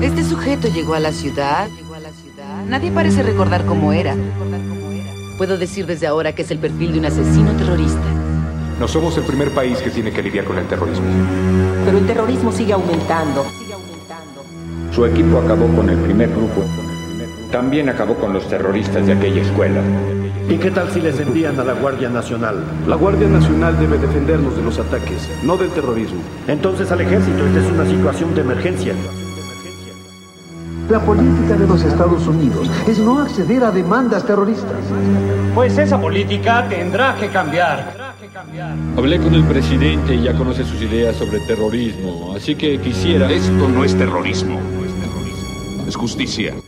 Este sujeto llegó a la ciudad. Nadie parece recordar cómo era. Puedo decir desde ahora que es el perfil de un asesino terrorista. No somos el primer país que tiene que lidiar con el terrorismo. Pero el terrorismo sigue aumentando. Su equipo acabó con el primer grupo. También acabó con los terroristas de aquella escuela. ¿Y qué tal si les envían a la Guardia Nacional? La Guardia Nacional debe defendernos de los ataques, no del terrorismo. Entonces al ejército, esta es una situación de emergencia. La política de los Estados Unidos es no acceder a demandas terroristas. Pues esa política tendrá que cambiar. Hablé con el presidente y ya conoce sus ideas sobre terrorismo, así que quisiera... Esto no es terrorismo. Es justicia.